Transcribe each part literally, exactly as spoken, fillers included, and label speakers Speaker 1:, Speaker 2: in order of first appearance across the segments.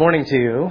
Speaker 1: morning to you.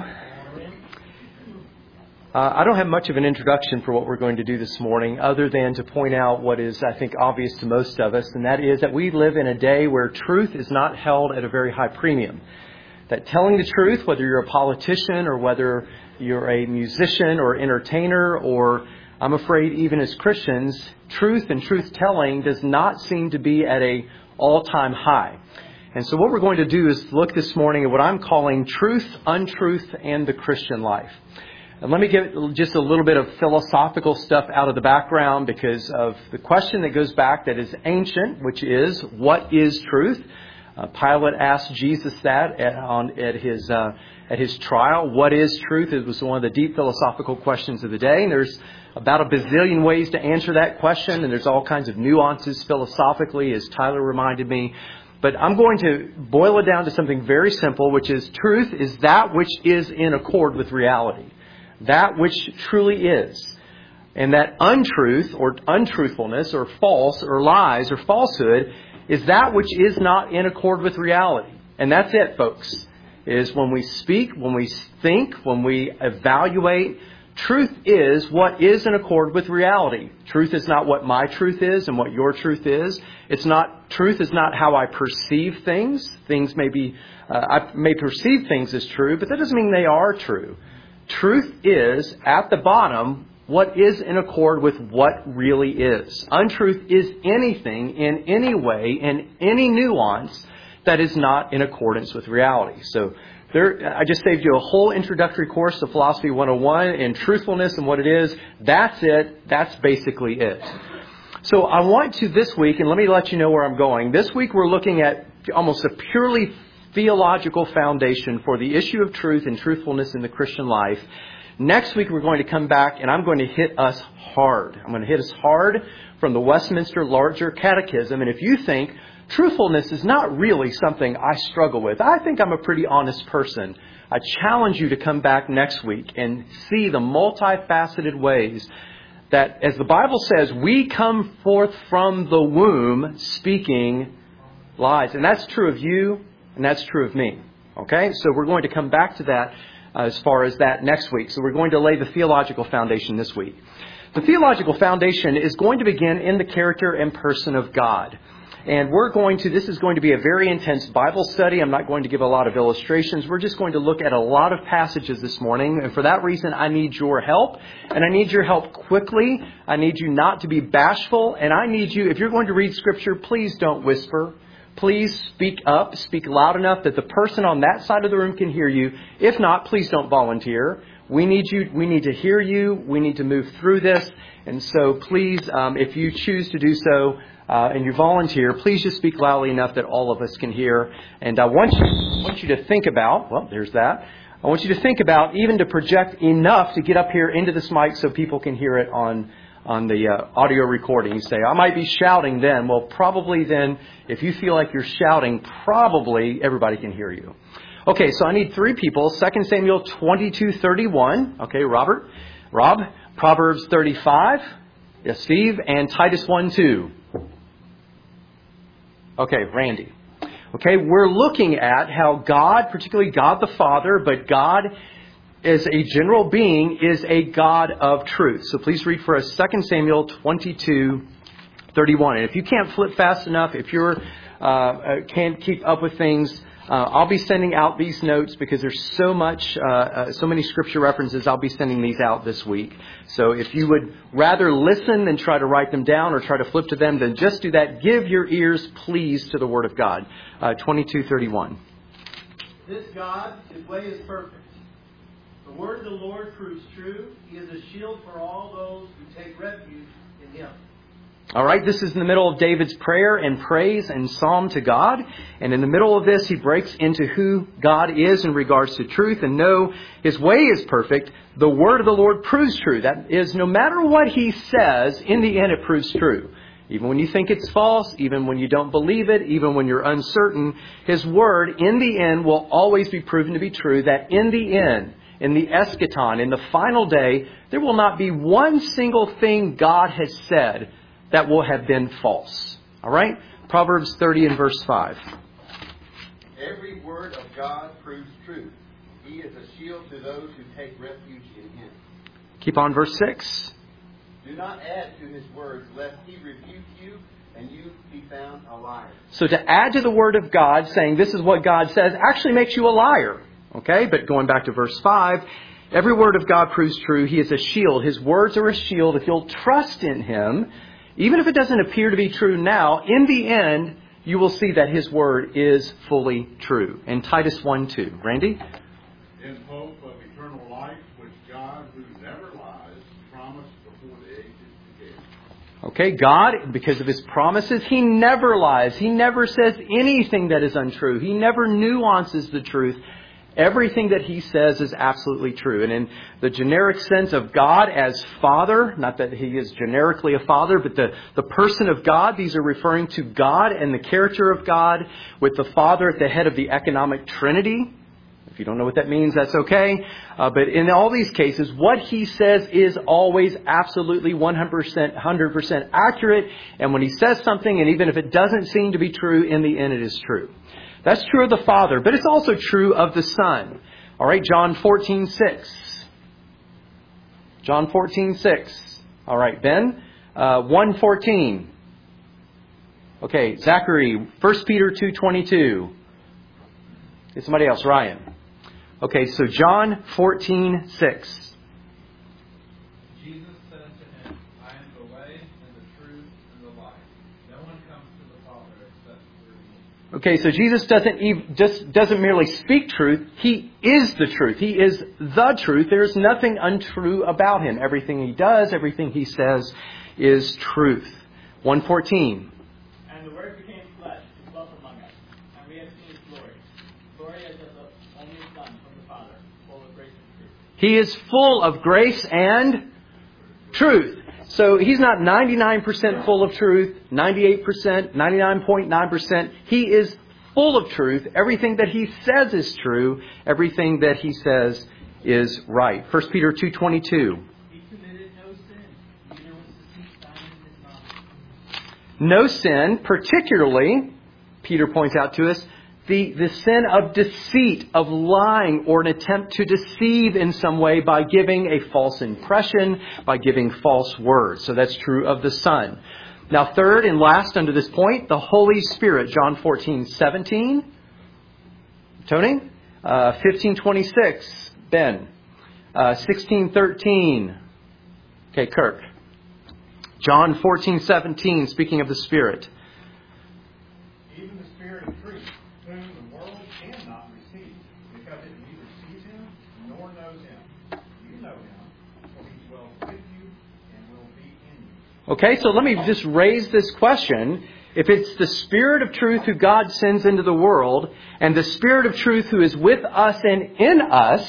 Speaker 1: Uh, I don't have much of an introduction for what we're going to do this morning other than to point out what is, I think, obvious to most of us, and that is that we live in a day where truth is not held at a very high premium. That telling the truth, whether you're a politician or whether you're a musician or entertainer or, I'm afraid, even as Christians, truth and truth-telling does not seem to be at a all-time high. And so what we're going to do is look this morning at what I'm calling truth, untruth, and the Christian life. And let me get just a little bit of philosophical stuff out of the background because of the question that goes back that is ancient, which is, what is truth? Uh, Pilate asked Jesus that at, on, at his uh, at his trial. What is truth? It was one of the deep philosophical questions of the day. And there's about a bazillion ways to answer that question. And there's all kinds of nuances philosophically, as Tyler reminded me. But I'm going to boil it down to something very simple, which is truth is that which is in accord with reality. That which truly is. And that untruth or untruthfulness or false or lies or falsehood is that which is not in accord with reality. And that's it, folks. Is when we speak, when we think, when we evaluate, truth is what is in accord with reality. Truth is not what my truth is and what your truth is. It's not, truth is not how I perceive things. Things may be, uh, I may perceive things as true, but that doesn't mean they are true. Truth is, at the bottom, what is in accord with what really is. Untruth is anything in any way, in any nuance, that is not in accordance with reality. So there, I just saved you a whole introductory course to Philosophy one oh one and truthfulness and what it is. That's it. That's basically it. So I want to this week, and let me let you know where I'm going. This week we're looking at almost a purely theological foundation for the issue of truth and truthfulness in the Christian life. Next week we're going to come back and I'm going to hit us hard. I'm going to hit us hard from the Westminster Larger Catechism. And if you think truthfulness is not really something I struggle with, I think I'm a pretty honest person, I challenge you to come back next week and see the multifaceted ways that, as the Bible says, we come forth from the womb speaking lies. And that's true of you, and that's true of me. Okay? So we're going to come back to that uh, as far as that next week. So we're going to lay the theological foundation this week. The theological foundation is going to begin in the character and person of God. And we're going to, this is going to be a very intense Bible study. I'm not going to give a lot of illustrations. We're just going to look at a lot of passages this morning. And for that reason, I need your help. And I need your help quickly. I need you not to be bashful. And I need you, if you're going to read Scripture, please don't whisper. Please speak up, speak loud enough that the person on that side of the room can hear you. If not, please don't volunteer. We need you. We need to hear you. We need to move through this. And so please, um, if you choose to do so, Uh, and you volunteer, please just speak loudly enough that all of us can hear. And I want you, want you to think about, well, there's that. I want you to think about even to project enough to get up here into this mic so people can hear it on on the uh, audio recording. You say, I might be shouting then. Well, probably then, if you feel like you're shouting, probably everybody can hear you. Okay, so I need three people. Second Samuel twenty-two thirty-one. Okay, Robert. Rob. Proverbs thirty-five. Yes, Steve. And Titus one two. Okay, Randy. Okay, we're looking at how God, particularly God the Father, but God as a general being is a God of truth. So please read for us Second Samuel twenty-two thirty-one. And if you can't flip fast enough, if you uh, can't keep up with things, uh, I'll be sending out these notes because there's so much, uh, uh, so many scripture references. I'll be sending these out this week. So if you would rather listen than try to write them down or try to flip to them, then just do that. Give your ears, please, to the Word of God. Uh, twenty-two thirty-one.
Speaker 2: This God, His way is perfect. The word of the Lord proves true. He is a shield for all those who take refuge in Him.
Speaker 1: All right, this is in the middle of David's prayer and praise and psalm to God. And in the middle of this, he breaks into who God is in regards to truth. And no, His way is perfect. The word of the Lord proves true. That is, no matter what He says, in the end it proves true. Even when you think it's false, even when you don't believe it, even when you're uncertain, His word in the end will always be proven to be true. That in the end, in the eschaton, in the final day, there will not be one single thing God has said that will have been false. All right? Proverbs thirty and verse five.
Speaker 3: Every word of God proves true. He he is a shield to those who take refuge in him.
Speaker 1: Keep on, verse six.
Speaker 3: Do not add to his words, lest he rebuke you and you be found a liar.
Speaker 1: So to add to the word of God, saying this is what God says, actually makes you a liar. Okay, but going back to verse five, every word of God proves true. He is a shield. His words are a shield. If you'll trust in him, even if it doesn't appear to be true now, in the end, you will see that his word is fully true. In Titus one two. Randy?
Speaker 4: In hope of eternal life, which God, who never lies, promised before the ages began.
Speaker 1: Okay, God, because of his promises, he never lies. He never says anything that is untrue. He never nuances the truth. Everything that he says is absolutely true. And in the generic sense of God as Father, not that he is generically a father, but the, the person of God, these are referring to God and the character of God, with the Father at the head of the economic Trinity. If you don't know what that means, that's okay. Uh, but in all these cases, what he says is always absolutely one hundred percent, one hundred percent accurate. And when he says something, and even if it doesn't seem to be true, in the end it is true. That's true of the Father, but it's also true of the Son. All right, John fourteen six. John fourteen six. All right, Ben. Uh, one fourteen. Okay, Zachary. First Peter two twenty-two. Get somebody else, Ryan. Okay, so John fourteen six.
Speaker 5: Jesus said to him, I am the way and the truth and the life. No one comes to the Father except through me.
Speaker 1: Okay, so Jesus doesn't even, just doesn't merely speak truth. He is the truth. He is the truth. There is nothing untrue about him. Everything he does, everything he says is truth. one fourteen.
Speaker 2: And the Word became flesh and dwelt among us, and we have seen his glory. Glory as of the only Son from the Father, full of grace and truth.
Speaker 1: He is full of grace and truth. So he's not ninety-nine percent full of truth, ninety-eight percent, ninety-nine point nine percent. He is full of truth. Everything that he says is true. Everything that he says is right. First Peter two twenty-two.
Speaker 2: He committed no sin, neither was deceit found in his mouth.
Speaker 1: No sin, particularly, Peter points out to us, the, the sin of deceit, of lying, or an attempt to deceive in some way by giving a false impression, by giving false words. So that's true of the Son. Now, third and last under this point, the Holy Spirit. John fourteen seventeen. Tony? Uh, fifteen twenty-six. Ben. Uh, sixteen thirteen. Okay, Kirk. John fourteen seventeen, speaking of the Spirit.
Speaker 4: Even the Spirit of truth, whom the world cannot receive, because it neither sees him nor knows him. You know him, for he dwells with you and will be in you.
Speaker 1: Okay, so let me just raise this question. If it's the Spirit of truth who God sends into the world, and the Spirit of truth who is with us and in us,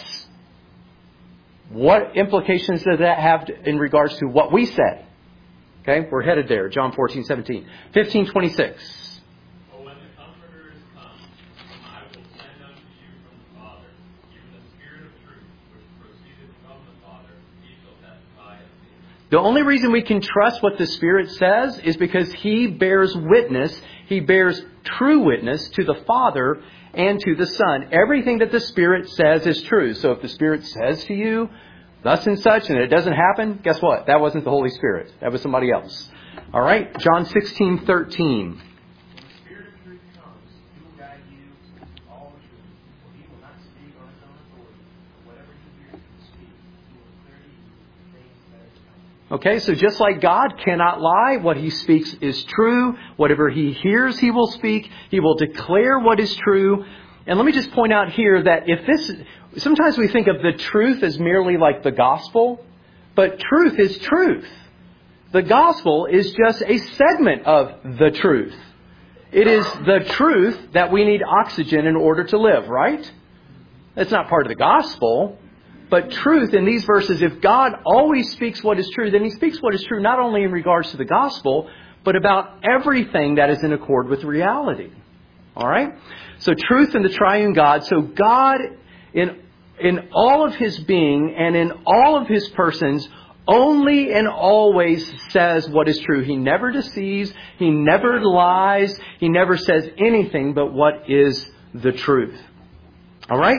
Speaker 1: what implications does that have in regards to what we say? Okay, we're headed there. John fourteen seventeen. fifteen twenty-six.
Speaker 5: But when the Comforter is come, whom I will send unto you from the Father, even the Spirit of truth, which proceedeth from the Father, he shall testify of me.
Speaker 1: The only reason we can trust what the Spirit says is because he bears witness, he bears true witness to the Father and to the Son. Everything that the Spirit says is true. So if the Spirit says to you, thus and such, and it doesn't happen, guess what? That wasn't the Holy Spirit. That was somebody else. All right? John sixteen thirteen.
Speaker 2: When the Spirit of truth comes, he will guide you to all the truth, for he will not speak on his own authority, but whatever he hears him speak, he will declare to you the things that are coming.
Speaker 1: Okay, so just like God cannot lie, what he speaks is true. Whatever he hears, he will speak. He will declare what is true. And let me just point out here that if this, sometimes we think of the truth as merely like the gospel, but truth is truth. The gospel is just a segment of the truth. It is the truth that we need oxygen in order to live, right? That's not part of the gospel. But truth in these verses, if God always speaks what is true, then he speaks what is true not only in regards to the gospel, but about everything that is in accord with reality. All right? So truth in the triune God. So God, in, in all of his being and in all of his persons, only and always says what is true. He never deceives. He never lies. He never says anything but what is the truth. All right?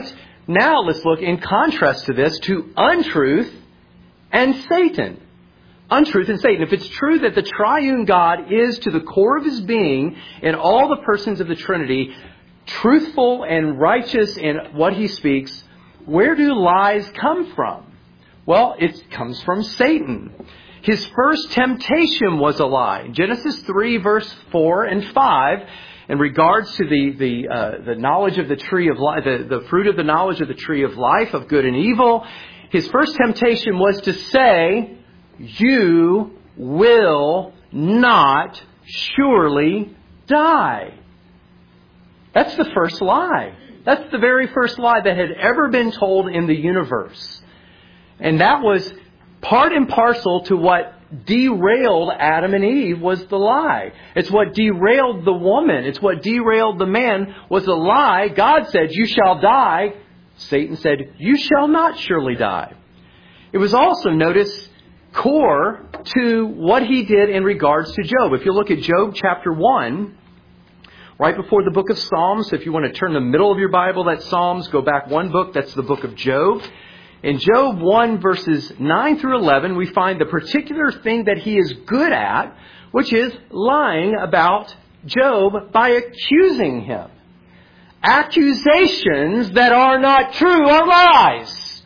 Speaker 1: Now let's look in contrast to this to untruth and Satan. Untruth and Satan. If it's true that the triune God is to the core of his being in all the persons of the Trinity, truthful and righteous in what he speaks, where do lies come from? Well, it comes from Satan. His first temptation was a lie. Genesis three, verse four and five, in regards to the the uh, the knowledge of the tree of life, the, the fruit of the knowledge of the tree of life, of good and evil, his first temptation was to say, you will not surely die. That's the first lie. That's the very first lie that had ever been told in the universe. And that was part and parcel to what derailed Adam and Eve was the lie. It's what derailed the woman. It's what derailed the man was the lie. God said, you shall die. Satan said, you shall not surely die. It was also, notice, core to what he did in regards to Job. If you look at Job chapter one, right before the book of Psalms, if you want to turn the middle of your Bible, that's Psalms, go back one book, that's the book of Job. In Job one, verses nine through eleven, we find the particular thing that he is good at, which is lying about Job by accusing him. Accusations that are not true are lies.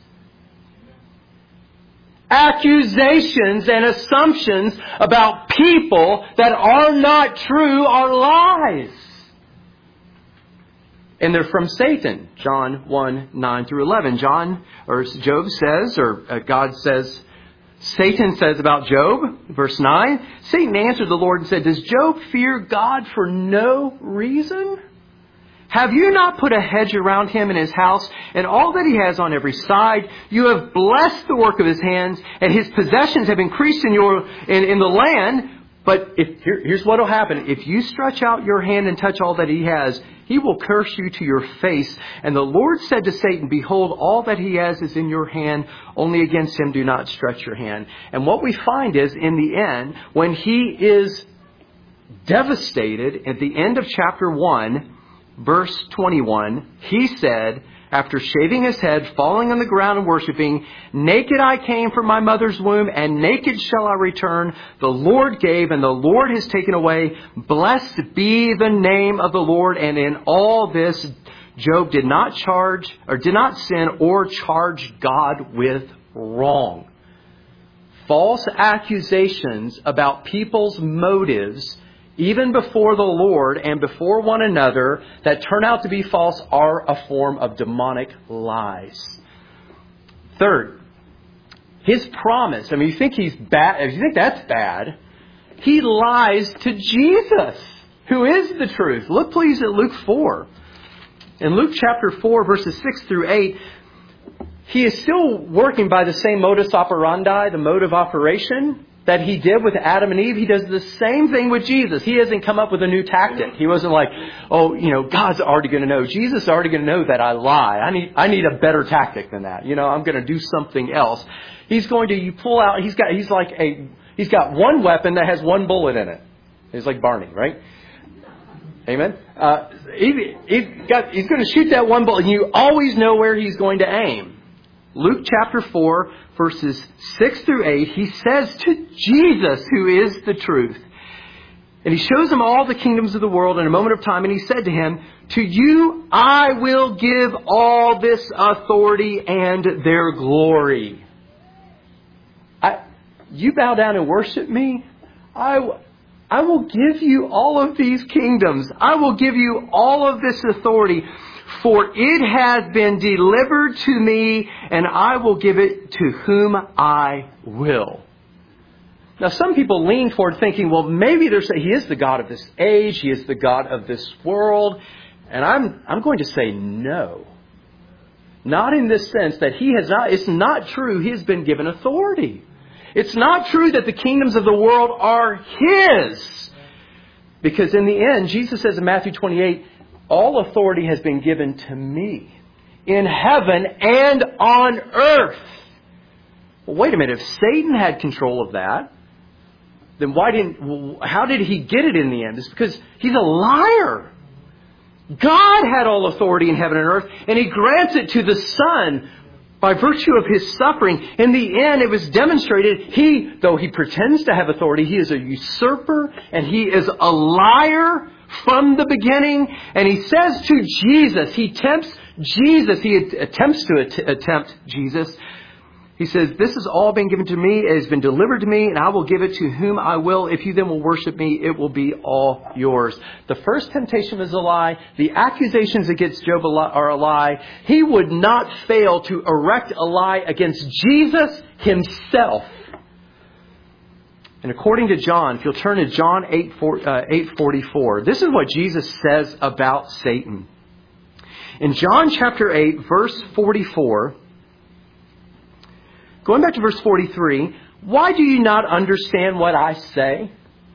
Speaker 1: Accusations and assumptions about people that are not true are lies. And they're from Satan. John one, nine through eleven. John, or Job says, or uh, God says, Satan says about Job, verse nine, Satan answered the Lord and said, does Job fear God for no reason? Have you not put a hedge around him and his house and all that he has on every side? You have blessed the work of his hands, and his possessions have increased in your in, in the land. But if, here, here's what will happen. If you stretch out your hand and touch all that he has, he will curse you to your face. And the Lord said to Satan, behold, all that he has is in your hand. Only against him do not stretch your hand. And what we find is, in the end, when he is devastated, at the end of chapter one, verse twenty-one, he said, after shaving his head, falling on the ground and worshiping, naked I came from my mother's womb, and naked shall I return. The Lord gave, and the Lord has taken away. Blessed be the name of the Lord. And in all this, Job did not charge, or did not sin, or charge God with wrong. False accusations about people's motives, even before the Lord and before one another, that turn out to be false, are a form of demonic lies. Third, his promise. I mean, you think he's bad? If you think that's bad, he lies to Jesus, who is the truth. Look, please, at Luke four. In Luke chapter four, verses six through eight, he is still working by the same modus operandi, the mode of operation that he did with Adam and Eve. He does the same thing with Jesus. He hasn't come up with a new tactic. He wasn't like, oh, you know, God's already going to know. Jesus is already going to know that I lie. I need, I need a better tactic than that. You know, I'm going to do something else. He's going to, you pull out, he's got, he's like a, he's got one weapon that has one bullet in it. He's like Barney, right? Amen. Uh, he, he's got, he's going to shoot that one bullet, and you always know where he's going to aim. Luke chapter four, verses six through eight, he says to Jesus, who is the truth, and he shows him all the kingdoms of the world in a moment of time, and he said to him, to you I will give all this authority and their glory. I, you bow down and worship me, I, I will give you all of these kingdoms. I will give you all of this authority. For it has been delivered to me, and I will give it to whom I will. Now, some people lean toward thinking, well, maybe there's a, he is the God of this age, he is the God of this world. And I'm I'm going to say no. Not in this sense that he has not, it's not true he has been given authority. It's not true that the kingdoms of the world are his. Because in the end, Jesus says in Matthew twenty-eight, all authority has been given to me in heaven and on earth. Well, wait a minute. If Satan had control of that, then why didn't, how did he get it in the end? It's because he's a liar. God had all authority in heaven and earth, and He grants it to the Son by virtue of His suffering. In the end, it was demonstrated He, though He pretends to have authority, He is a usurper and He is a liar from the beginning. And He says to Jesus, He tempts Jesus, He attempts to att- attempt Jesus. He says, this has all been given to me, it has been delivered to me, and I will give it to whom I will. If you then will worship me, it will be all yours. The first temptation was a lie. The accusations against Job are a lie. He would not fail to erect a lie against Jesus Himself. And according to John, if you'll turn to John eight forty-four, this is what Jesus says about Satan. In John chapter eight, verse forty-four, going back to verse forty-three, why do you not understand what I say?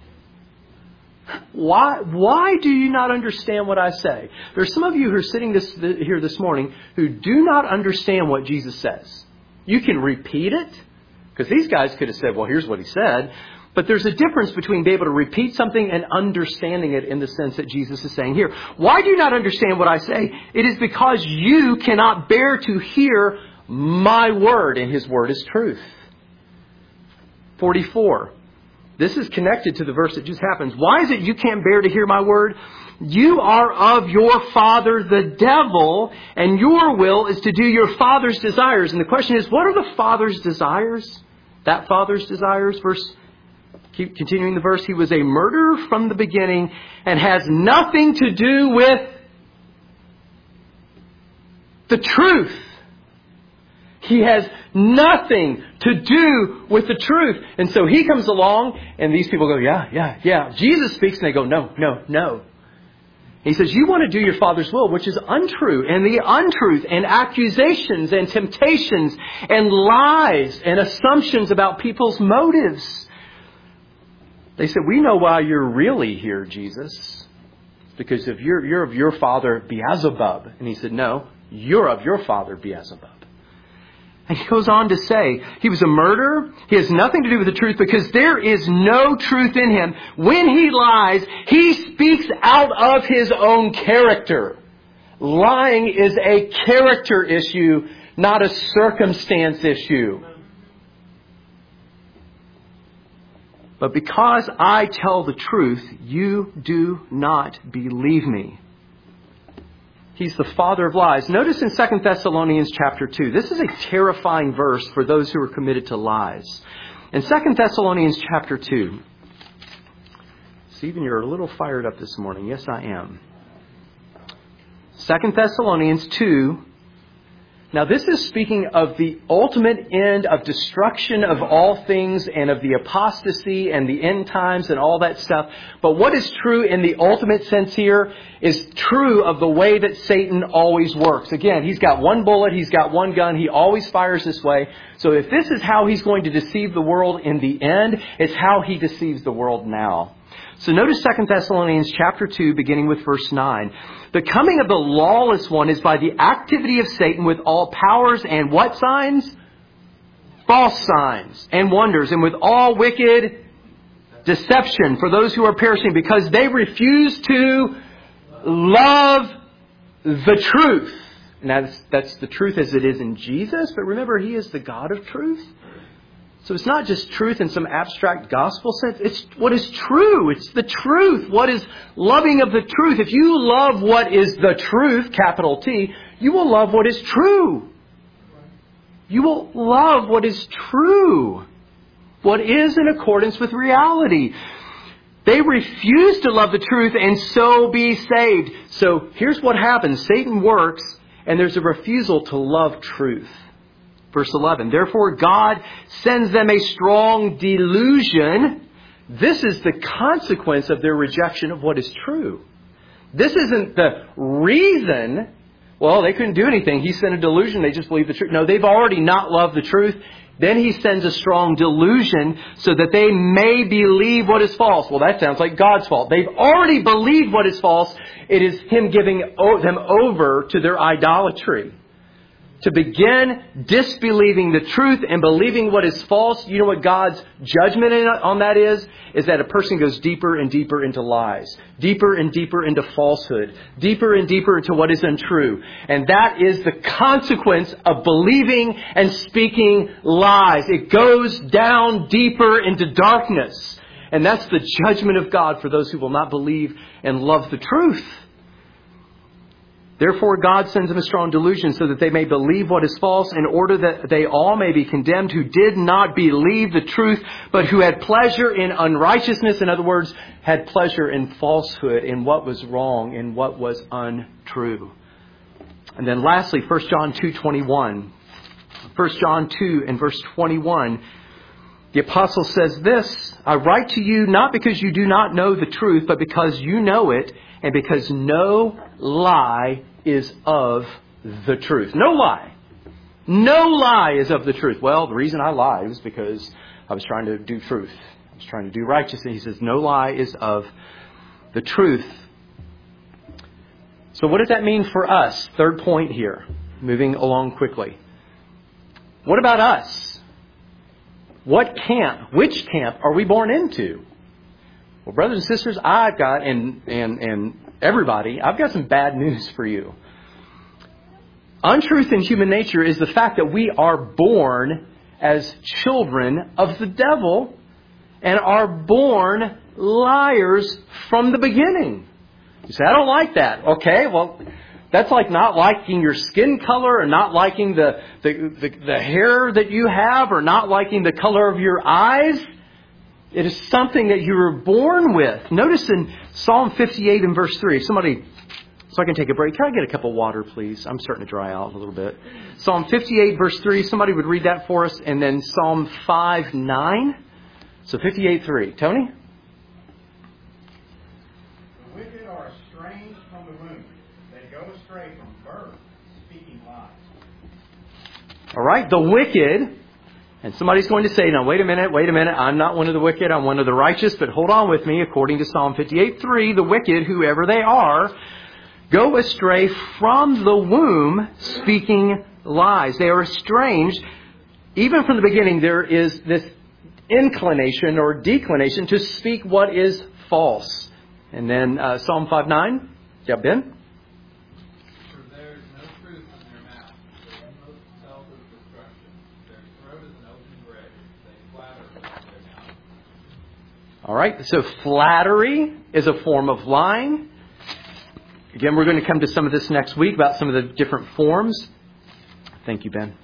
Speaker 1: Why, why do you not understand what I say? There are some of you who are sitting this, here this morning who do not understand what Jesus says. You can repeat it, because these guys could have said, well, here's what He said. But there's a difference between being able to repeat something and understanding it in the sense that Jesus is saying here. Why do you not understand what I say? It is because you cannot bear to hear my word, and His word is truth. forty-four. This is connected to the verse that just happens. Why is it you can't bear to hear my word? You are of your father the devil, and your will is to do your father's desires. And the question is, what are the father's desires? That father's desires? Verse, keep continuing the verse. He was a murderer from the beginning and has nothing to do with the truth. He has nothing to do with the truth. And so He comes along and these people go, yeah, yeah, yeah. Jesus speaks and they go, no, no, no. He says, you want to do your Father's will, which is untrue. And the untruth and accusations and temptations and lies and assumptions about people's motives. They said, we know why you're really here, Jesus. It's because if you're, you're of your father Beelzebub. And He said, no, you're of your father Beelzebub. And He goes on to say, he was a murderer. He has nothing to do with the truth because there is no truth in him. When he lies, he speaks out of his own character. Lying is a character issue, not a circumstance issue. But because I tell the truth, you do not believe me. He's the father of lies. Notice in Second Thessalonians chapter two. This is a terrifying verse for those who are committed to lies. In Second Thessalonians chapter two. Stephen, you're a little fired up this morning. Yes, I am. Second Thessalonians two. Now, this is speaking of the ultimate end of destruction of all things and of the apostasy and the end times and all that stuff. But what is true in the ultimate sense here is true of the way that Satan always works. Again, he's got one bullet, he's got one gun, he always fires this way. So if this is how he's going to deceive the world in the end, it's how he deceives the world now. So notice Second Thessalonians chapter two, beginning with verse nine. The coming of the lawless one is by the activity of Satan with all powers and what signs? False signs and wonders, and with all wicked deception for those who are perishing, because they refuse to love the truth. Now that's, that's the truth as it is in Jesus, but remember, He is the God of truth. So it's not just truth in some abstract gospel sense. It's what is true. It's the truth. What is loving of the truth. If you love what is the truth, capital T, you will love what is true. You will love what is true. What is in accordance with reality. They refuse to love the truth and so be saved. So here's what happens. Satan works and there's a refusal to love truth. Verse eleven, therefore God sends them a strong delusion. This is the consequence of their rejection of what is true. This isn't the reason, well, they couldn't do anything. He sent a delusion. They just believe the truth. No, they've already not loved the truth. Then He sends a strong delusion so that they may believe what is false. Well, that sounds like God's fault. They've already believed what is false. It is Him giving them over to their idolatry. to begin disbelieving the truth and believing what is false, you know what God's judgment on that is? Is that a person goes deeper and deeper into lies, deeper and deeper into falsehood, deeper and deeper into what is untrue. And that is the consequence of believing and speaking lies. It goes down deeper into darkness. And that's the judgment of God for those who will not believe and love the truth. Therefore, God sends them a strong delusion so that they may believe what is false, in order that they all may be condemned who did not believe the truth, but who had pleasure in unrighteousness. In other words, had pleasure in falsehood, in what was wrong, in what was untrue. And then lastly, First John two twenty-one. First John two and verse twenty-one. The apostle says this, I write to you not because you do not know the truth, but because you know it, and because no lie is of the truth. No lie. No lie is of the truth. Well, the reason I lied was because I was trying to do truth. I was trying to do righteousness. He says no lie is of the truth. So what does that mean for us? Third point here, moving along quickly. What about us? What camp, which camp are we born into? Well, brothers and sisters, I've got, and, and, and everybody, I've got some bad news for you. Untruth in human nature is the fact that we are born as children of the devil and are born liars from the beginning. You say, I don't like that. Okay, well, that's like not liking your skin color or not liking the, the, the, the hair that you have or not liking the color of your eyes. It is something that you were born with. Notice in Psalm fifty-eight and verse three, if somebody, so I can take a break. Can I get a cup of water, please? I'm starting to dry out a little bit. Psalm fifty-eight verse three, somebody would read that for us. And then Psalm five nine. So fifty-eight three. Tony?
Speaker 4: The wicked are estranged from the womb. They go astray from birth, speaking lies.
Speaker 1: All right, the wicked. And somebody's going to say, now, wait a minute, wait a minute. I'm not one of the wicked. I'm one of the righteous. But hold on with me. According to Psalm fifty-eight three, the wicked, whoever they are, go astray from the womb, speaking lies. They are estranged. Even from the beginning, there is this inclination or declination to speak what is false. And then uh, Psalm five nine. Yeah, Ben? All right, so flattery is a form of lying. Again, we're going to come to some of this next week about some of the different forms. Thank you, Ben.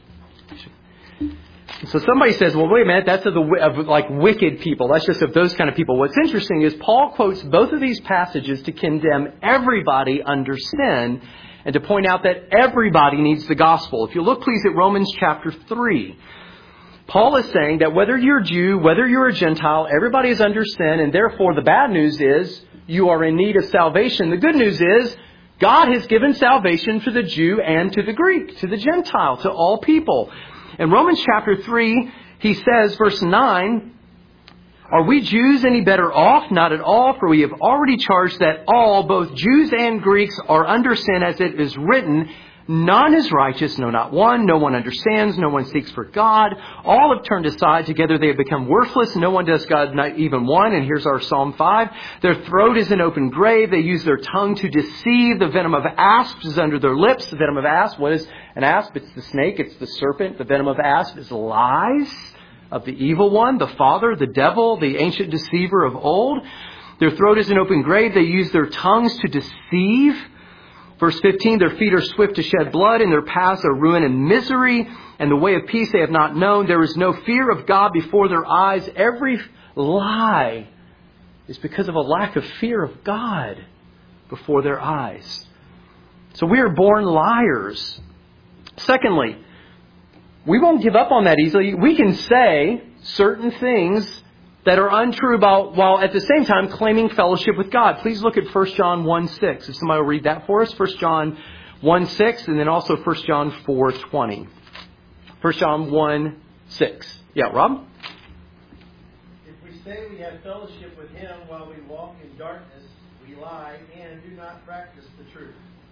Speaker 1: So somebody says, well, wait a minute, that's of, the, of like wicked people. That's just of those kind of people. What's interesting is Paul quotes both of these passages to condemn everybody under sin and to point out that everybody needs the gospel. If you look, please, at Romans chapter three. Paul is saying that whether you're a Jew, whether you're a Gentile, everybody is under sin, and therefore the bad news is you are in need of salvation. The good news is God has given salvation to the Jew and to the Greek, to the Gentile, to all people. In Romans chapter three, he says, verse nine, are we Jews any better off? Not at all, for we have already charged that all, both Jews and Greeks, are under sin, as it is written, none is righteous, no, not one. No one understands. No one seeks for God. All have turned aside. Together they have become worthless. No one does God, not even one. And here's our Psalm five. Their throat is an open grave. They use their tongue to deceive. The venom of asps is under their lips. The venom of asp, what is an asp? It's the snake. It's the serpent. The venom of asp is lies of the evil one, the father, the devil, the ancient deceiver of old. Their throat is an open grave. They use their tongues to deceive. Verse fifteen, their feet are swift to shed blood, and their paths are ruin and misery, and the way of peace they have not known. There is no fear of God before their eyes. Every lie is because of a lack of fear of God before their eyes. So we are born liars. Secondly, we won't give up on that easily. We can say certain things that are untrue about, while at the same time claiming fellowship with God. Please look at First John one six. If somebody will read that for us. First John one six and then also First John four twenty. First John one six. Yeah, Rob?
Speaker 3: If we say we have fellowship with Him while we walk in darkness, we lie and do not practice the truth.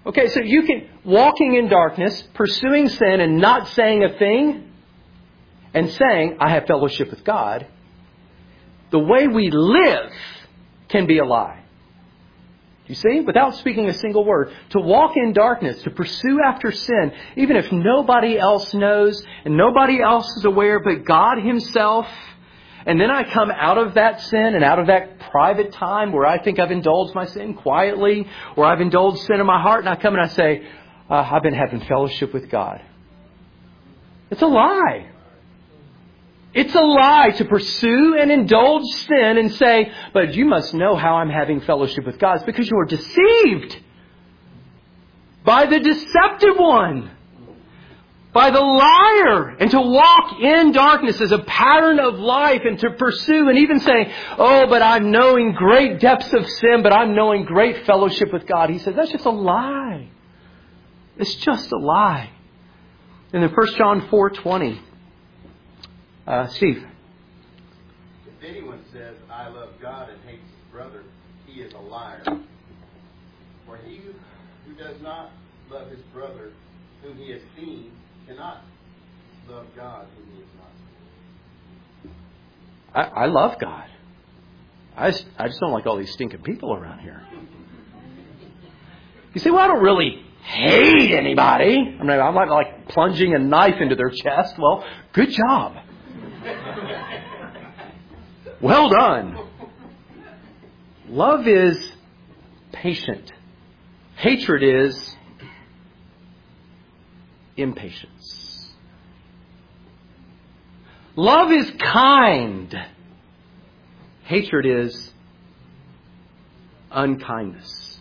Speaker 1: Okay, so you can, walking in darkness, pursuing sin and not saying a thing, and saying, I have fellowship with God, the way we live can be a lie. You see? Without speaking a single word. To walk in darkness, to pursue after sin, even if nobody else knows and nobody else is aware but God Himself. And then I come out of that sin and out of that private time where I think I've indulged my sin quietly, or I've indulged sin in my heart, and I come and I say, uh, I've been having fellowship with God. It's a lie. It's a lie to pursue and indulge sin and say, but you must know how I'm having fellowship with God. It's because you are deceived by the deceptive one, by the liar. And to walk in darkness is a pattern of life, and to pursue and even say, oh, but I'm knowing great depths of sin, but I'm knowing great fellowship with God. He says, that's just a lie. It's just a lie. And in First John four twenty, Uh, Steve.
Speaker 3: If anyone says, I love God and hates his brother, he is a liar. For he who does not love his brother whom he has seen cannot love God whom he has not seen.
Speaker 1: I, I love God. I just, I just don't like all these stinking people around here. You say, well, I don't really hate anybody. I mean, I'm not like plunging a knife into their chest. Well, good job. Well done. Love is patient. Hatred is impatience. Love is kind. Hatred is unkindness.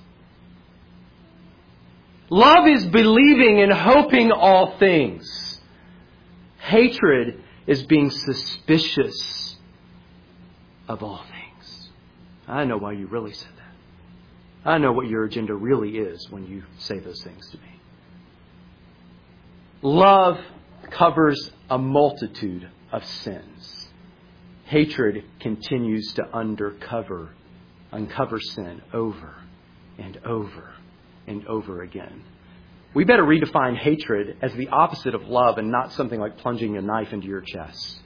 Speaker 1: Love is believing and hoping all things. Hatred is being suspicious of all things. I know why you really said that. I know what your agenda really is when you say those things to me. Love covers a multitude of sins. Hatred continues to undercover, uncover sin over and over and over again. We better redefine hatred as the opposite of love and not something like plunging a knife into your chest.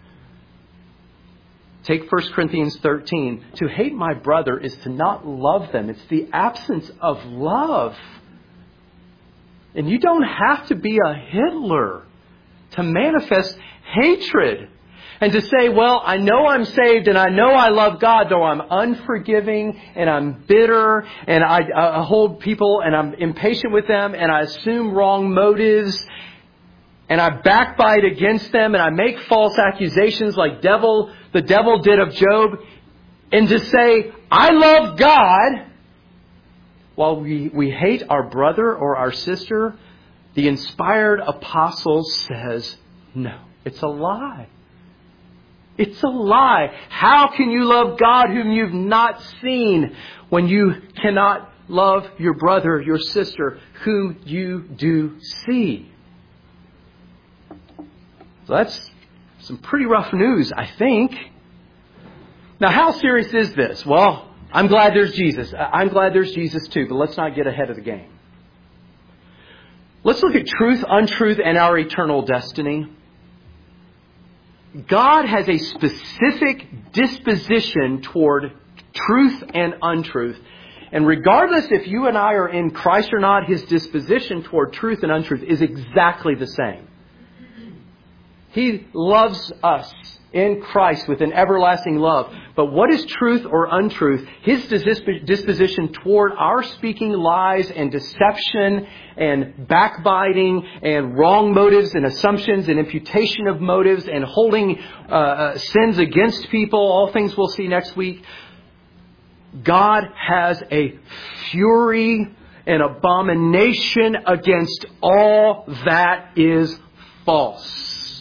Speaker 1: Take First Corinthians thirteen. To hate my brother is to not love them. It's the absence of love. And you don't have to be a Hitler to manifest hatred. And to say, well, I know I'm saved and I know I love God, though I'm unforgiving and I'm bitter and I, I hold people and I'm impatient with them and I assume wrong motives and I backbite against them and I make false accusations like devil, the devil did of Job. And to say, I love God, while we, we hate our brother or our sister, the inspired apostle says, no, it's a lie. It's a lie. How can you love God whom you've not seen when you cannot love your brother, your sister, whom you do see? So that's some pretty rough news, I think. Now, how serious is this? Well, I'm glad there's Jesus. I'm glad there's Jesus too, but let's not get ahead of the game. Let's look at truth, untruth, and our eternal destiny. God has a specific disposition toward truth and untruth. And regardless if you and I are in Christ or not, His disposition toward truth and untruth is exactly the same. He loves us in Christ with an everlasting love. But what is truth or untruth? His disposition toward our speaking lies and deception and backbiting and wrong motives and assumptions and imputation of motives and holding uh, sins against people, all things we'll see next week. God has a fury and abomination against all that is false.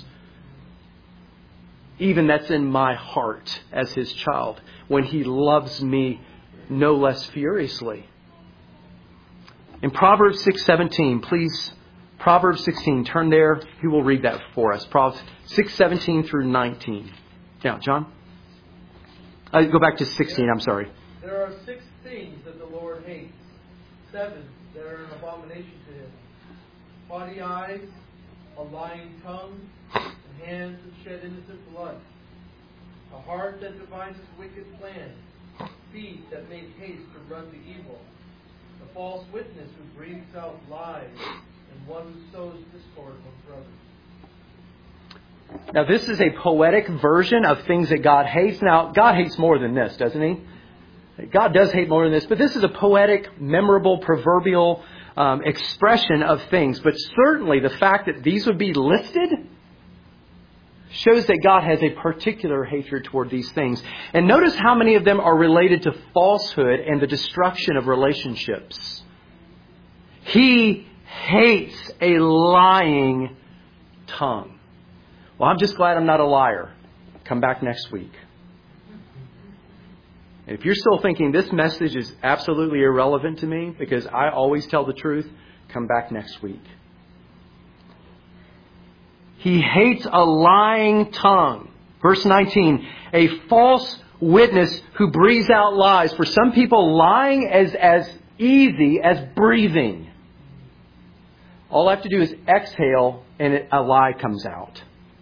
Speaker 1: Even that's in my heart as His child, when He loves me no less furiously. In Proverbs six seventeen, please, Proverbs sixteen, turn there. Who will read that for us? Proverbs six seventeen through nineteen. Now, John? Uh, go back to sixteen, I'm sorry.
Speaker 6: There are six things that the Lord hates, seven that are an abomination to him. Haughty eyes, a lying tongue, and hands that shed innocent blood. A heart that devises wicked plans, feet that make haste to run to evil. A false witness who breathes out lies, and one who sows discord among brothers.
Speaker 1: Now, this is a poetic version of things that God hates. Now, God hates more than this, doesn't He? God does hate more than this, but this is a poetic, memorable, proverbial um, expression of things. But certainly the fact that these would be listed shows that God has a particular hatred toward these things. And notice how many of them are related to falsehood and the destruction of relationships. He hates a lying tongue. Well, I'm just glad I'm not a liar. Come back next week. If you're still thinking this message is absolutely irrelevant to me because I always tell the truth, come back next week. He hates a lying tongue. Verse nineteen, a false witness who breathes out lies. For some people, lying is as easy as breathing. All I have to do is exhale and a lie comes out.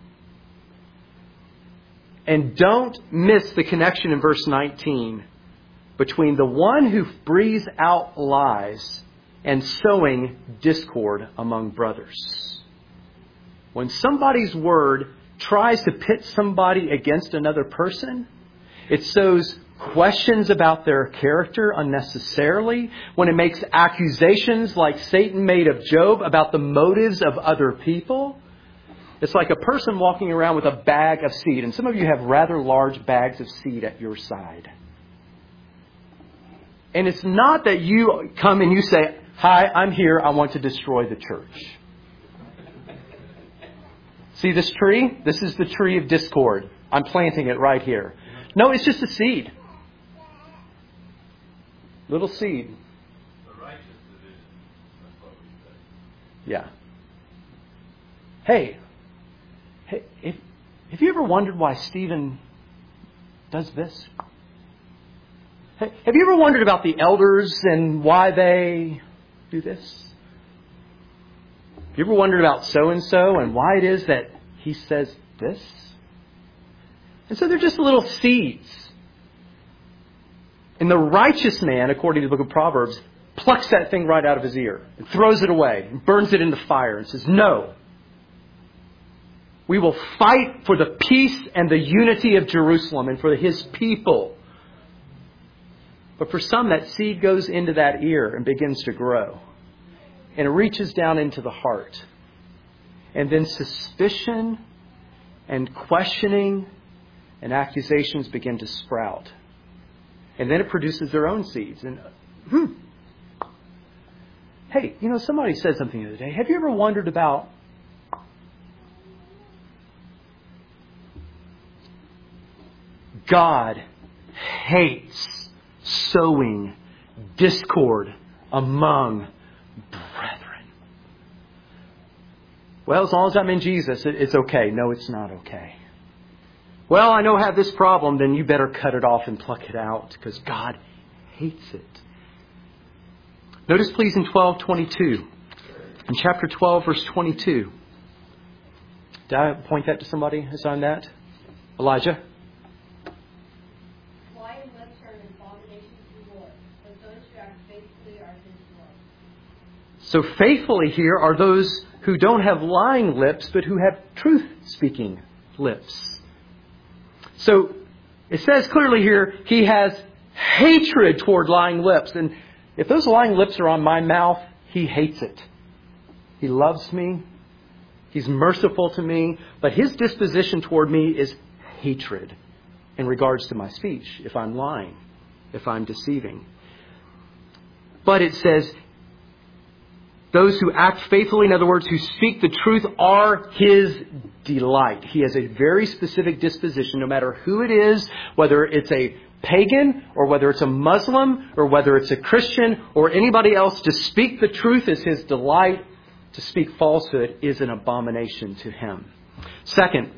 Speaker 1: And don't miss the connection in verse nineteen between the one who breathes out lies and sowing discord among brothers. When somebody's word tries to pit somebody against another person, it sows questions about their character unnecessarily. When it makes accusations like Satan made of Job about the motives of other people. It's like a person walking around with a bag of seed. And some of you have rather large bags of seed at your side. And it's not that you come and you say, "Hi, I'm here. I want to destroy the church." See this tree? This is the tree of discord. I'm planting it right here. No, it's just a seed. Little seed.
Speaker 5: The righteous division. That's what we say.
Speaker 1: Yeah. Hey. Hey, if, have you ever wondered why Stephen does this? Hey, have you ever wondered about the elders and why they do this? Have you ever wondered about so-and-so and why it is that he says this? And so they're just little seeds. And the righteous man, according to the book of Proverbs, plucks that thing right out of his ear and throws it away and burns it in the fire and says, "No. We will fight for the peace and the unity of Jerusalem and for His people." But for some, that seed goes into that ear and begins to grow. And it reaches down into the heart. And then suspicion and questioning and accusations begin to sprout. And then it produces their own seeds. And, hmm. Hey, you know, somebody said something the other day. Have you ever wondered about God hates sowing discord among brethren? Well, as long as I'm in Jesus, it's okay. No, it's not okay. Well, I know I have this problem, then you better cut it off and pluck it out because God hates it. Notice, please, in twelve twenty-two. In chapter twelve, verse twenty-two. Did I point that to somebody who's on that? Elijah? So faithfully here are those who don't have lying lips, but who have truth-speaking lips. So it says clearly here, he has hatred toward lying lips. And if those lying lips are on my mouth, he hates it. He loves me. He's merciful to me. But his disposition toward me is hatred in regards to my speech, if I'm lying, if I'm deceiving. But it says, those who act faithfully, in other words, who speak the truth, are his delight. He has a very specific disposition, no matter who it is, whether it's a pagan or whether it's a Muslim or whether it's a Christian or anybody else. To speak the truth is his delight. To speak falsehood is an abomination to him. Second,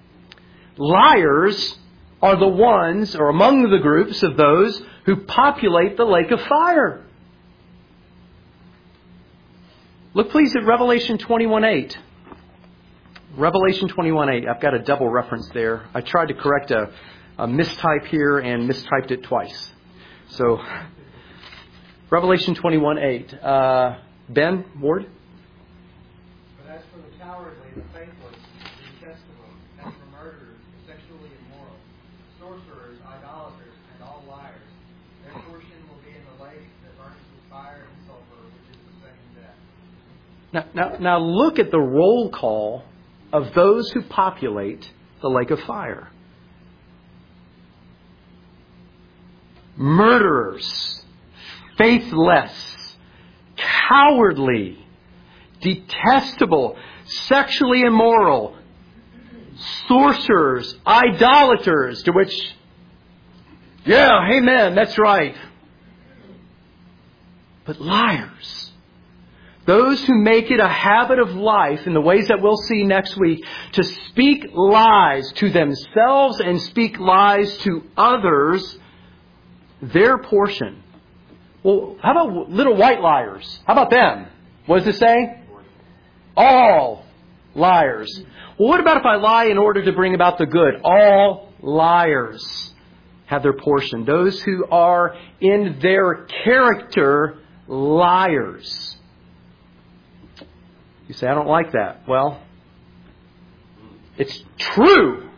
Speaker 1: liars are the ones, or among the groups of those who populate the lake of fire. Look please at Revelation twenty-one eight. Revelation twenty-one eight. I've got a double reference there. I tried to correct a, a mistype here and mistyped it twice. So, Revelation twenty-one eight. Uh, Ben, Ward?
Speaker 6: But as for the cowardly, the faithless, the detestable, and for murderers, the sexually immoral, sorcerers, idolaters, and all liars, their portion will be in the lake that burns with fire and sulfur, which is the second death.
Speaker 1: Now, now, now look at the roll call of those who populate the lake of fire. Murderers, faithless, cowardly, detestable, sexually immoral, sorcerers, idolaters, to which, yeah, amen, that's right. But liars. Those who make it a habit of life, in the ways that we'll see next week, to speak lies to themselves and speak lies to others, their portion. Well, how about little white liars? How about them? What does it say? All liars. Well, what about if I lie in order to bring about the good? All liars have their portion. Those who are in their character liars. You say, I don't like that. Well, it's true.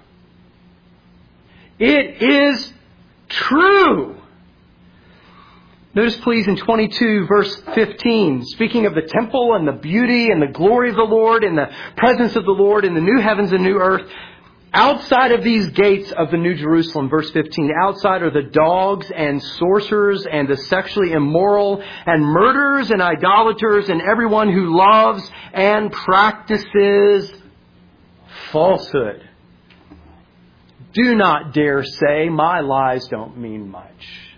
Speaker 1: It is true. Notice please in twenty-two verse fifteen, speaking of the temple and the beauty and the glory of the Lord and the presence of the Lord in the new heavens and new earth, outside of these gates of the New Jerusalem, verse fifteen, outside are the dogs and sorcerers and the sexually immoral and murderers and idolaters and everyone who loves and practices falsehood. Do not dare say, my lies don't mean much.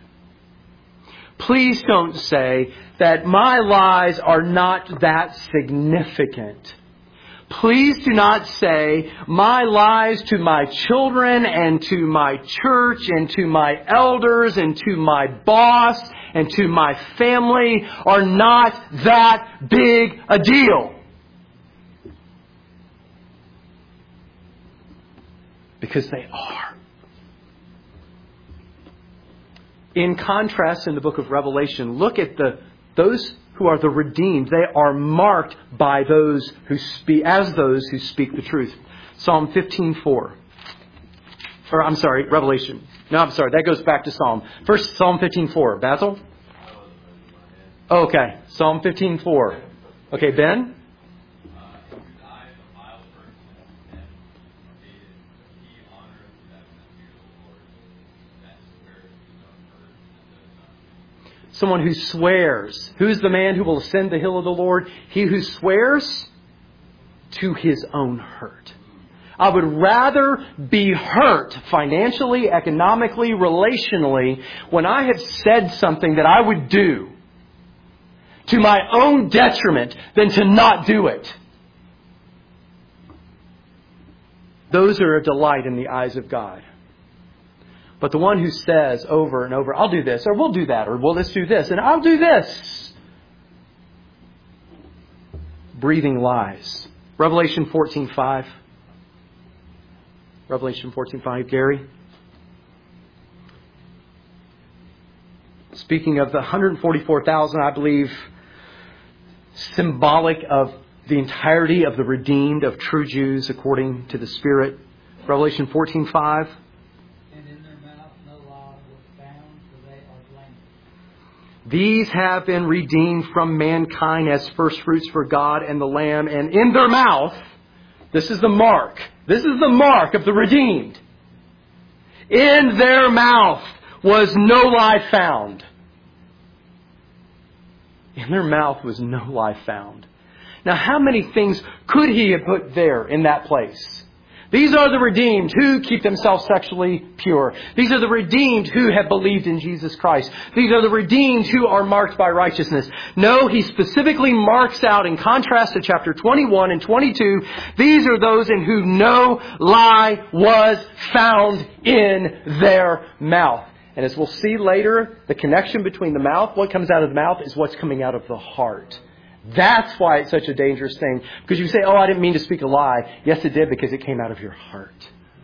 Speaker 1: Please don't say that my lies are not that significant. Please do not say my lies to my children and to my church and to my elders and to my boss and to my family are not that big a deal. Because they are. In contrast, in the book of Revelation, look at the those who are the redeemed. They are marked by those who speak, as those who speak the truth. Psalm fifteen four. Or I'm sorry, Revelation. No, I'm sorry. That goes back to Psalm. First, Psalm fifteen four. Basil? Okay. Psalm fifteen four. Okay, Ben? Someone who swears. Who's the man who will ascend the hill of the Lord? He who swears to his own hurt. I would rather be hurt financially, economically, relationally, when I have said something that I would do to my own detriment than to not do it. Those are a delight in the eyes of God. But the one who says over and over, I'll do this, or we'll do that, or well, let's do this, and I'll do this. Breathing lies. Revelation fourteen five. Revelation fourteen five, Gary. Speaking of the one hundred forty-four thousand, I believe, symbolic of the entirety of the redeemed, of true Jews according to the Spirit. Revelation fourteen five. These have been redeemed from mankind as first fruits for God and the Lamb. And in their mouth, this is the mark. This is the mark of the redeemed. In their mouth was no lie found. In their mouth was no lie found. Now, how many things could he have put there in that place? These are the redeemed who keep themselves sexually pure. These are the redeemed who have believed in Jesus Christ. These are the redeemed who are marked by righteousness. No, he specifically marks out, in contrast to chapter twenty-one and twenty-two, these are those in whom no lie was found in their mouth. And as we'll see later, the connection between the mouth, what comes out of the mouth, is what's coming out of the heart. That's why it's such a dangerous thing. Because you say, oh, I didn't mean to speak a lie. Yes, it did, because it came out of your heart.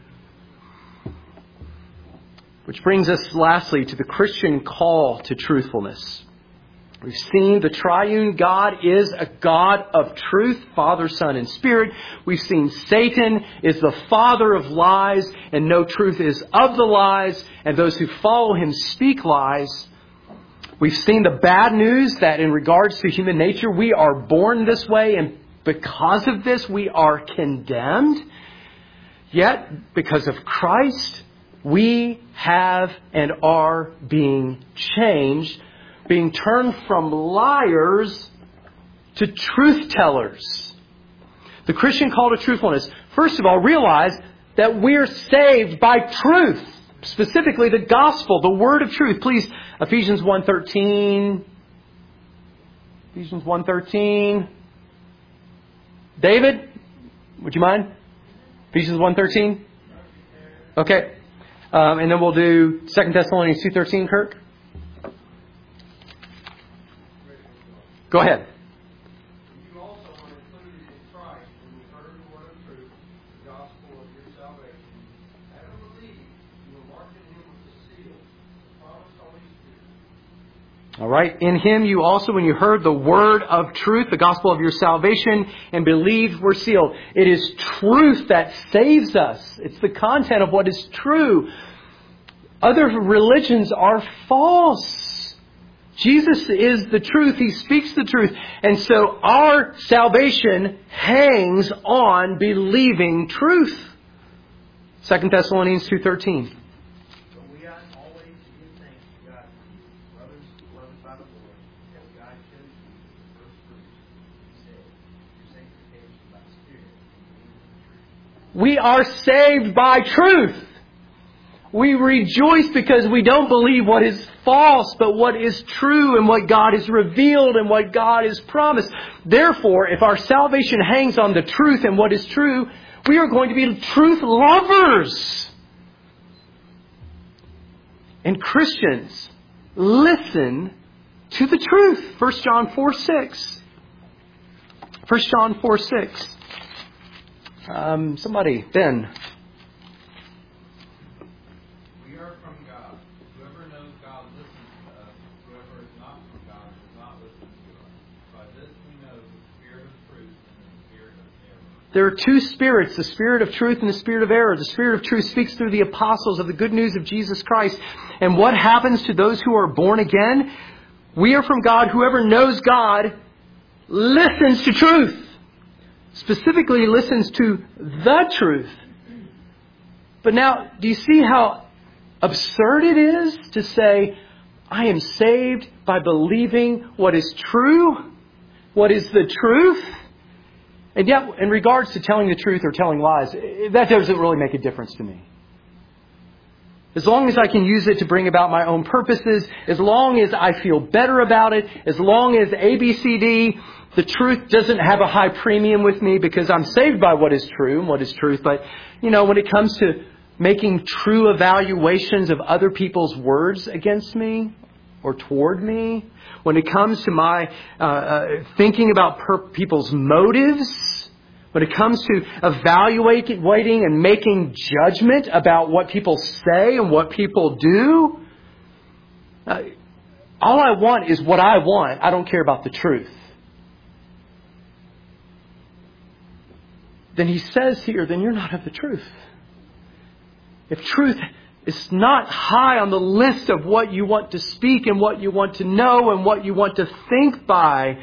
Speaker 1: Which brings us lastly to the Christian call to truthfulness. We've seen the triune God is a God of truth, Father, Son, and Spirit. We've seen Satan is the father of lies, and no truth is of the lies, and those who follow him speak lies. We've seen the bad news that in regards to human nature, we are born this way, and because of this, we are condemned. Yet, because of Christ, we have and are being changed, being turned from liars to truth tellers. The Christian call to truthfulness, first of all, realize that we're saved by truth. Specifically, the gospel, the word of truth. Please, Ephesians one thirteen. Ephesians one thirteen. David, would you mind? Ephesians one thirteen. Okay. Um, and then we'll do Second Thessalonians two thirteen, Kirk. Go ahead.
Speaker 4: You also are included in Christ when you heard the word of truth, the gospel of your salvation. Having believed, you were marked in him with the seal, the promised Holy Spirit.
Speaker 1: All right. In him you also, when you heard the word of truth, the gospel of your salvation, and believed, were sealed. It is truth that saves us. It's the content of what is true. Other religions are false. Jesus is the truth. He speaks the truth. And so our salvation hangs on believing truth. Second Thessalonians two thirteen.
Speaker 2: But we ought always to give thanks to God for you, brothers beloved by the Lord, as God chose you for the first fruits, He said, your sanctification by the Spirit and believing the truth.
Speaker 1: We are saved by truth. We rejoice because we don't believe what is false, but what is true and what God has revealed and what God has promised. Therefore, if our salvation hangs on the truth and what is true, we are going to be truth lovers. And Christians, listen to the truth. First John four six. First John four six. Um, somebody, Ben. There are two spirits, the spirit of truth and the spirit of error. The spirit of truth speaks through the apostles of the good news of Jesus Christ. And what happens to those who are born again? We are from God. Whoever knows God listens to truth. Specifically listens to the truth. But now, do you see how absurd it is to say, I am saved by believing what is true, what is the truth? And yet, in regards to telling the truth or telling lies, that doesn't really make a difference to me. As long as I can use it to bring about my own purposes, as long as I feel better about it, as long as A, B, C, D, the truth doesn't have a high premium with me because I'm saved by what is true and what is truth. But, you know, when it comes to making true evaluations of other people's words against me or toward me, when it comes to my uh, uh, thinking about per- people's motives, when it comes to evaluating and making judgment about what people say and what people do, uh, all I want is what I want. I don't care about the truth. Then he says here, then you're not of the truth. If truth is not high on the list of what you want to speak and what you want to know and what you want to think by,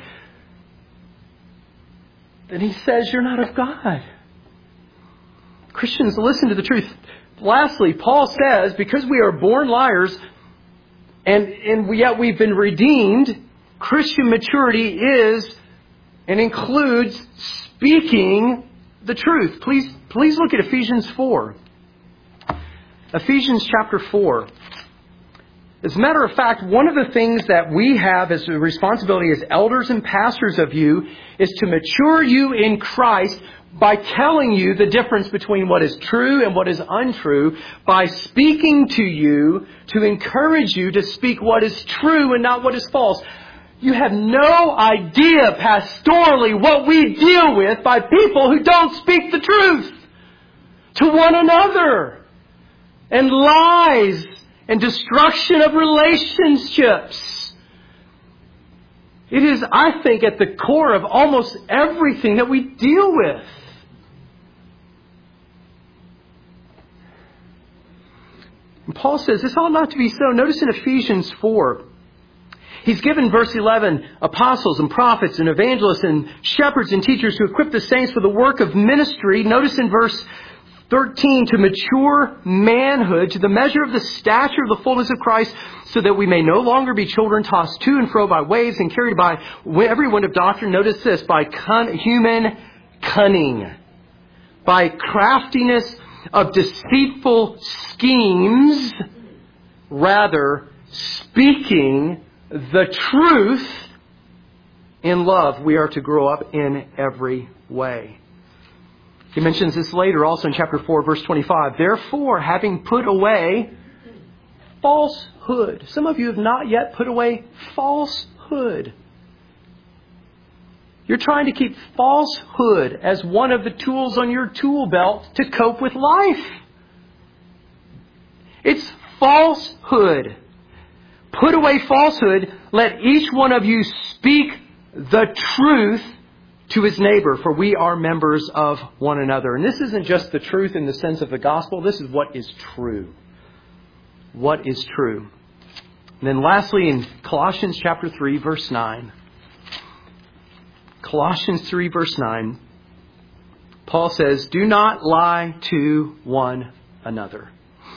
Speaker 1: then he says you're not of God. Christians, listen to the truth. Lastly, Paul says, because we are born liars and, and yet we've been redeemed, Christian maturity is and includes speaking the truth. Please, please look at Ephesians four. Ephesians chapter four. As a matter of fact, one of the things that we have as a responsibility as elders and pastors of you is to mature you in Christ by telling you the difference between what is true and what is untrue, by speaking to you to encourage you to speak what is true and not what is false. You have no idea pastorally what we deal with by people who don't speak the truth to one another. And lies and destruction of relationships. It is, I think, at the core of almost everything that we deal with. And Paul says this ought not to be so. Notice in Ephesians four, he's given, verse eleven, apostles and prophets and evangelists and shepherds and teachers to equip the saints for the work of ministry. Notice in verse thirteen, to mature manhood, to the measure of the stature of the fullness of Christ, so that we may no longer be children tossed to and fro by waves and carried by every wind of doctrine. Notice this, by cun- human cunning, by craftiness of deceitful schemes, rather speaking the truth in love, we are to grow up in every way. He mentions this later also in chapter four, verse twenty-five. Therefore, having put away falsehood. Some of you have not yet put away falsehood. You're trying to keep falsehood as one of the tools on your tool belt to cope with life. It's falsehood. Put away falsehood. Let each one of you speak the truth to his neighbor, for we are members of one another. And this isn't just the truth in the sense of the gospel. This is what is true. What is true. And then lastly, in Colossians chapter three, verse nine. Colossians three, verse nine. Paul says, do not lie to one another.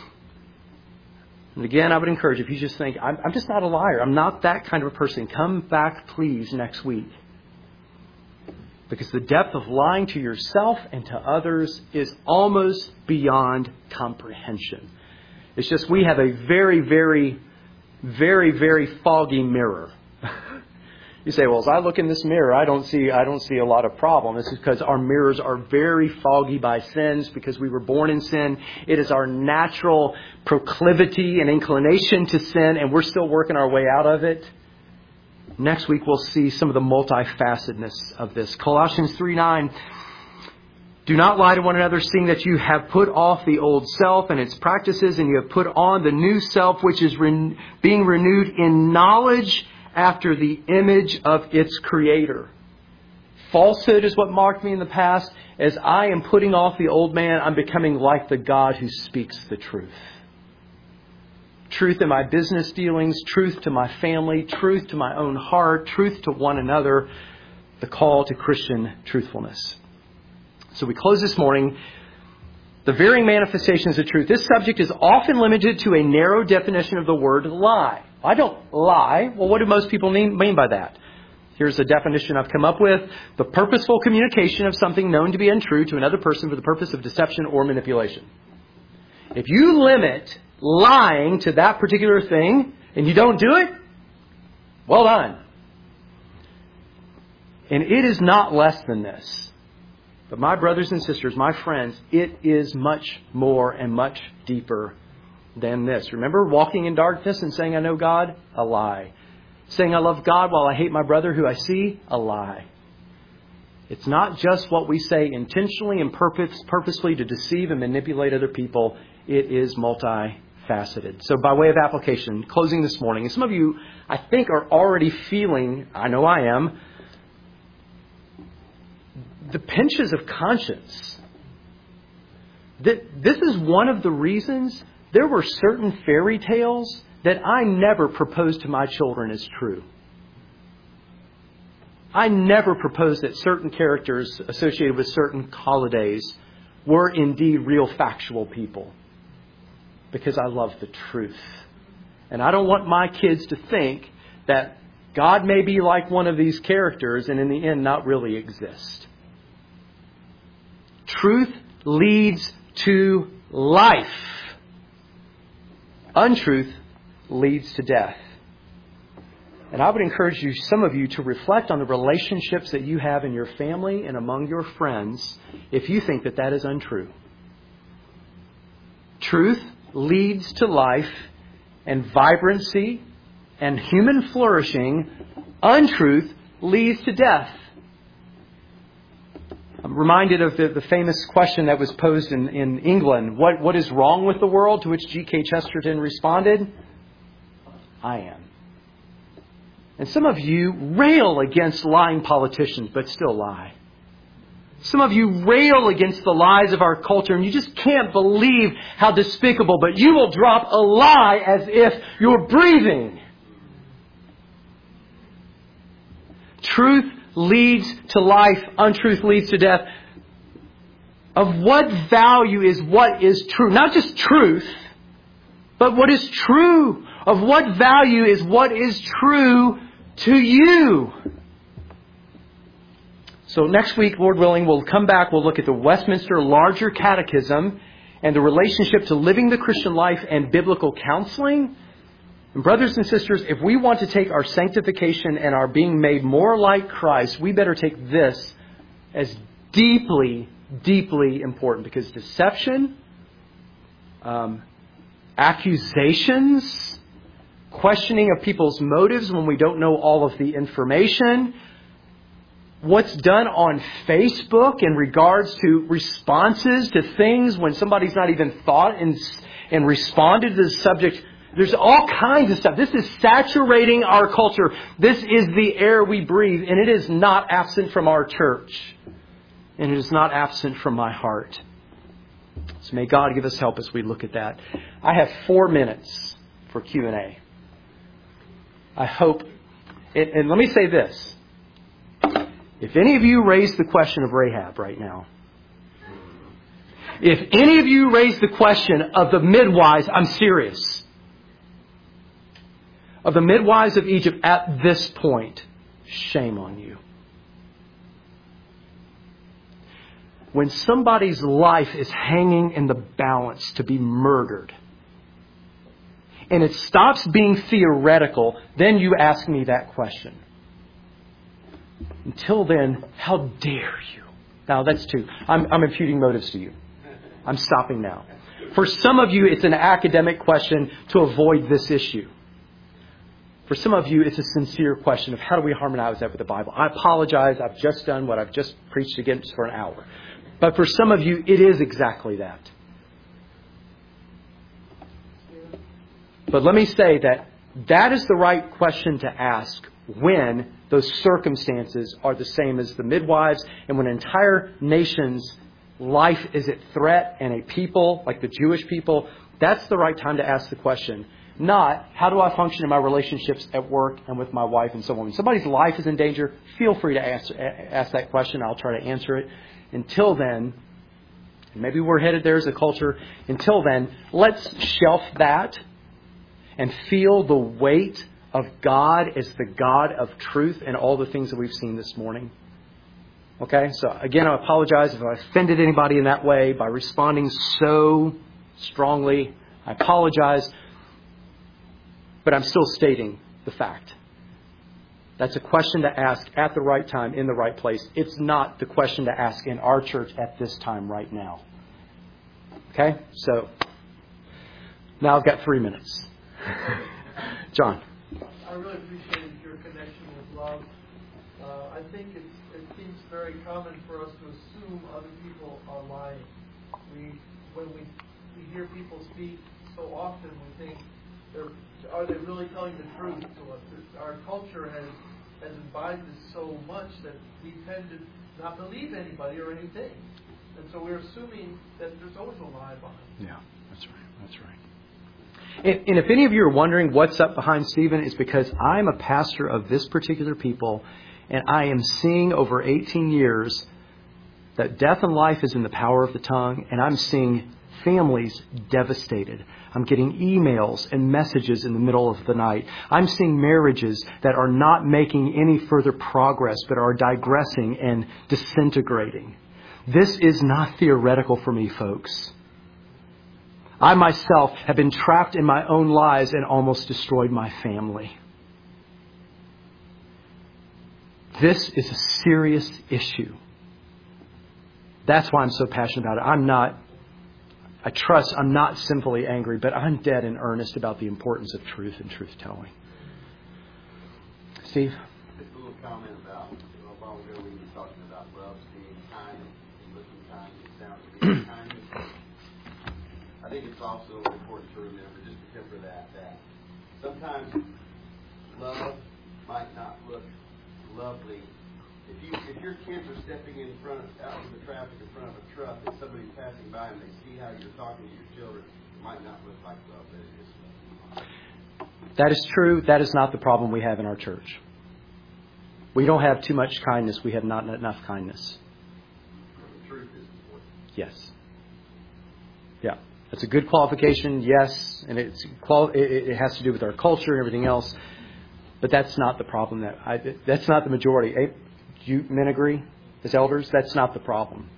Speaker 1: And again, I would encourage you, if you just think, I'm, I'm just not a liar. I'm not that kind of a person. Come back, please, next week. Because the depth of lying to yourself and to others is almost beyond comprehension. It's just we have a very, very, very, very foggy mirror. You say, well, as I look in this mirror, I don't see I don't see a lot of problem. This is because our mirrors are very foggy by sins, because we were born in sin. It is our natural proclivity and inclination to sin, and we're still working our way out of it. Next week, we'll see some of the multifacetedness of this. Colossians three nine. Do not lie to one another, seeing that you have put off the old self and its practices, and you have put on the new self, which is re- being renewed in knowledge after the image of its creator. Falsehood is what marked me in the past. As I am putting off the old man, I'm becoming like the God who speaks the truth. Truth in my business dealings, truth to my family, truth to my own heart, truth to one another. The call to Christian truthfulness. So we close this morning. The varying manifestations of truth. This subject is often limited to a narrow definition of the word lie. I don't lie. Well, what do most people mean, mean by that? Here's a definition I've come up with. The purposeful communication of something known to be untrue to another person for the purpose of deception or manipulation. If you limit lying to that particular thing and you don't do it, well done. And it is not less than this. But my brothers and sisters, my friends, it is much more and much deeper than this. Remember walking in darkness and saying, I know God? A lie. Saying I love God while I hate my brother who I see? A lie. It's not just what we say intentionally and purpose, purposely to deceive and manipulate other people. It is multifaceted. So by way of application, closing this morning, and some of you, I think, are already feeling, I know I am, the pinches of conscience. This is one of the reasons there were certain fairy tales that I never proposed to my children as true. I never proposed that certain characters associated with certain holidays were indeed real factual people. Because I love the truth. And I don't want my kids to think that God may be like one of these characters and in the end not really exist. Truth leads to life. Untruth leads to death. And I would encourage you, some of you, to reflect on the relationships that you have in your family and among your friends if you think that that is untrue. Truth leads to life and vibrancy and human flourishing, untruth leads to death. I'm reminded of the, the famous question that was posed in, in England. What, what is wrong with the world? To which G K Chesterton responded, I am. And some of you rail against lying politicians, but still lie. Some of you rail against the lies of our culture, and you just can't believe how despicable, but you will drop a lie as if you're breathing. Truth leads to life. Untruth leads to death. Of what value is what is true? Not just truth, but what is true. Of what value is what is true to you? So next week, Lord willing, we'll come back. We'll look at the Westminster Larger Catechism and the relationship to living the Christian life and biblical counseling. And brothers and sisters, if we want to take our sanctification and our being made more like Christ, we better take this as deeply, deeply important. Because deception, um, accusations, questioning of people's motives when we don't know all of the information, what's done on Facebook in regards to responses to things when somebody's not even thought and, and responded to the subject. There's all kinds of stuff. This is saturating our culture. This is the air we breathe, and it is not absent from our church. And it is not absent from my heart. So may God give us help as we look at that. I have four minutes for Q and A. I hope, and, and let me say this. If any of you raise the question of Rahab right now, if any of you raise the question of the midwives, I'm serious, of the midwives of Egypt at this point, shame on you. When somebody's life is hanging in the balance to be murdered, and it stops being theoretical, then you ask me that question. Until then, how dare you? Now, that's two. I'm, I'm imputing motives to you. I'm stopping now. For some of you, it's an academic question to avoid this issue. For some of you, it's a sincere question of how do we harmonize that with the Bible. I apologize. I've just done what I've just preached against for an hour. But for some of you, it is exactly that. But let me say that that is the right question to ask when those circumstances are the same as the midwives and when an entire nation's life is at threat and a people like the Jewish people. That's the right time to ask the question. Not, how do I function in my relationships at work and with my wife and so on. When somebody's life is in danger, feel free to ask, ask that question. I'll try to answer it. Until then, and maybe we're headed there as a culture. Until then, let's shelf that and feel the weight of God as the God of truth and all the things that we've seen this morning. Okay? So again, I apologize if I offended anybody in that way by responding so strongly. I apologize. But I'm still stating the fact. That's a question to ask at the right time, in the right place. It's not the question to ask in our church at this time right now. Okay? So, now I've got three minutes. John.
Speaker 6: I really appreciated your connection with love. Uh, I think it's, it seems very common for us to assume other people are lying. We, when we, we hear people speak so often, we think, they're, are they really telling the truth to us? Our culture has, has imbibed this so much that we tend to not believe anybody or anything. And so we're assuming that there's always a lie behind it.
Speaker 1: Yeah, that's right. That's right. And, and if any of you are wondering what's up behind Stephen, it's because I'm a pastor of this particular people, and I am seeing over eighteen years that death and life is in the power of the tongue, and I'm seeing families devastated. I'm getting emails and messages in the middle of the night. I'm seeing marriages that are not making any further progress, but are digressing and disintegrating. This is not theoretical for me, folks. I myself have been trapped in my own lies and almost destroyed my family. This is a serious issue. That's why I'm so passionate about it. I'm not, I trust I'm not sinfully angry, but I'm dead in earnest about the importance of truth and truth-telling. Steve?
Speaker 3: Just a little comment about, you know, a while ago when you were talking about love being kind and looking kind, it sounds to be kindness. I think it's also important to remember, just to temper that, that sometimes love might not look lovely. If you if your kids are stepping in front of, out in the traffic in front of a truck and somebody's passing by and they see how you're talking to your children, it might not look like love, but it is love.
Speaker 1: That is true. That is not the problem we have in our church. We don't have too much kindness. We have not enough kindness.
Speaker 3: The truth is important.
Speaker 1: Yes. Yeah. That's a good qualification, yes. And it's qual- it, it has to do with our culture and everything else. But that's not the problem. That I, That's not the majority. Do you men agree as elders? That's not the problem.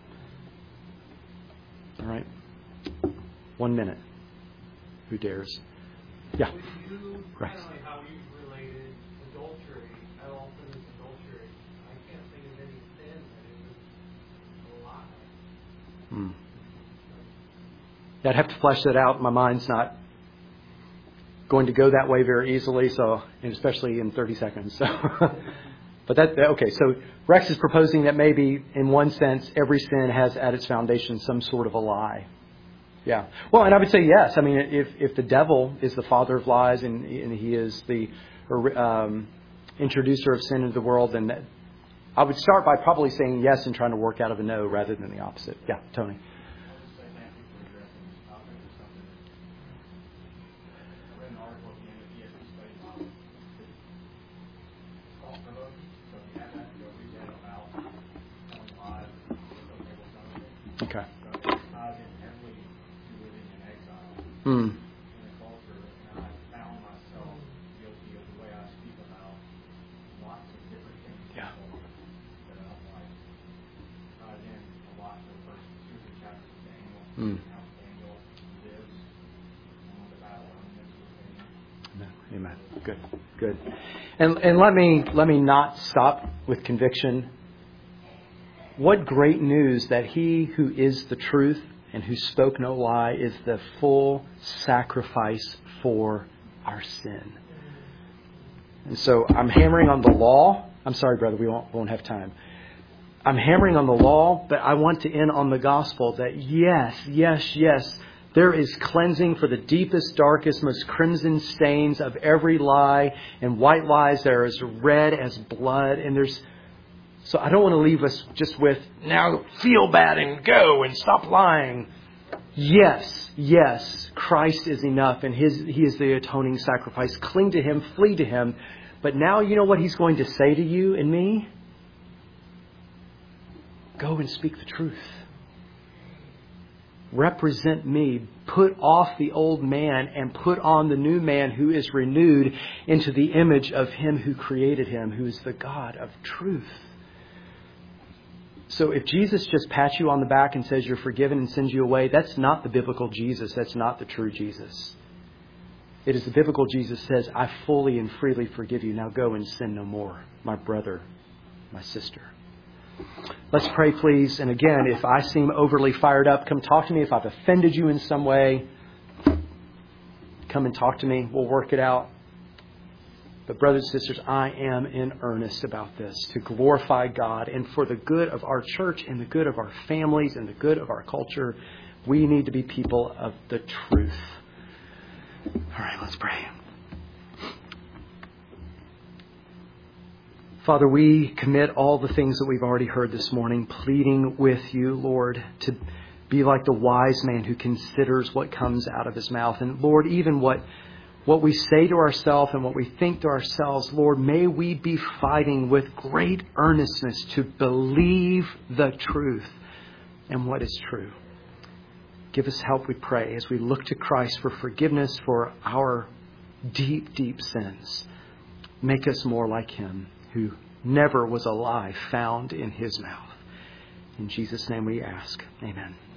Speaker 1: All right. One minute. Who dares? Yeah.
Speaker 6: Would you,
Speaker 1: Right.
Speaker 6: kind of like how you related adultery, how often is adultery? I can't think of any sin that is a lie.
Speaker 1: Hmm. I'd have to flesh that out. My mind's not going to go that way very easily, so and especially in thirty seconds. So, but that okay. So Rex is proposing that maybe, in one sense, every sin has at its foundation some sort of a lie. Yeah. Well, and I would say yes. I mean, if if the devil is the father of lies and, and he is the um, introducer of sin into the world, then that, I would start by probably saying yes and trying to work out of a no rather than the opposite. Yeah, Tony. Okay. Hmm. Yeah. Hmm. Amen. Good. Good. And and let me let me not stop with conviction. What great news that He who is the truth and who spoke no lie is the full sacrifice for our sin. And so I'm hammering on the law. I'm sorry, brother, we won't, won't have time. I'm hammering on the law, but I want to end on the gospel that yes, yes, yes, there is cleansing for the deepest, darkest, most crimson stains of every lie, and white lies that are as red as blood. And there's So I don't want to leave us just with, now feel bad and go and stop lying. Yes, yes, Christ is enough and his He is the atoning sacrifice. Cling to Him, flee to Him. But now you know what He's going to say to you and me? Go and speak the truth. Represent me. Put off the old man and put on the new man who is renewed into the image of Him who created him, who is the God of truth. So if Jesus just pats you on the back and says you're forgiven and sends you away, that's not the biblical Jesus. That's not the true Jesus. It is the biblical Jesus says, I fully and freely forgive you. Now go and sin no more, my brother, my sister. Let's pray, please. And again, if I seem overly fired up, come talk to me. If I've offended you in some way, come and talk to me. We'll work it out. But brothers and sisters, I am in earnest about this, to glorify God and for the good of our church and the good of our families and the good of our culture. We need to be people of the truth. All right, let's pray. Father, we commit all the things that we've already heard this morning, pleading with you, Lord, to be like the wise man who considers what comes out of his mouth. And Lord, even what What we say to ourselves and what we think to ourselves, Lord, may we be fighting with great earnestness to believe the truth and what is true. Give us help, we pray, as we look to Christ for forgiveness for our deep, deep sins. Make us more like Him, who never was a lie found in His mouth. In Jesus' name we ask. Amen.